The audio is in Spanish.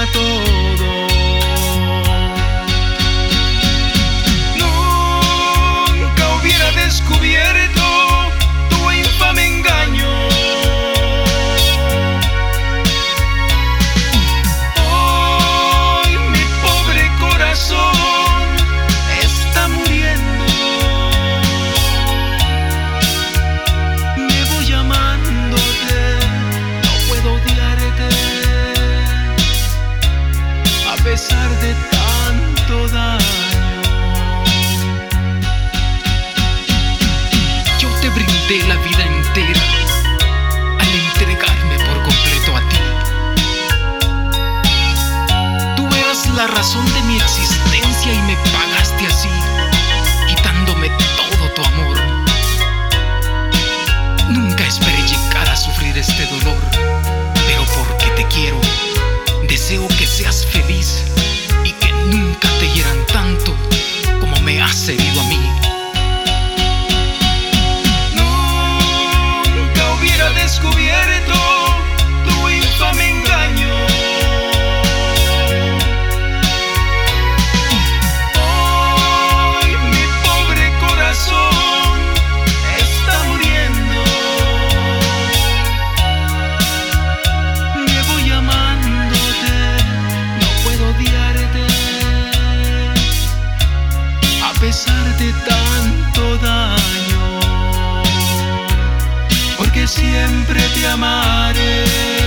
todo. Nunca hubiera descubierto tu infame engaño. Hoy mi pobre corazón está muriendo. Me voy amándote, no puedo odiarte a pesar de tanto daño. Yo te brindé la vida entera al entregarme por completo a ti. Tú eras la razón de mi existencia y me pagaste así, quitándome todo tu amor. Nunca esperé llegar a sufrir este dolor, pero porque te quiero, deseo que seas feliz y que nunca te hieran tanto como me has herido a mí. Nunca hubiera descubierto tu infame engaño. Hoy mi pobre corazón está muriendo. Me voy amándote, no puedo odiarte a pesar de tanto daño, porque siempre te amaré.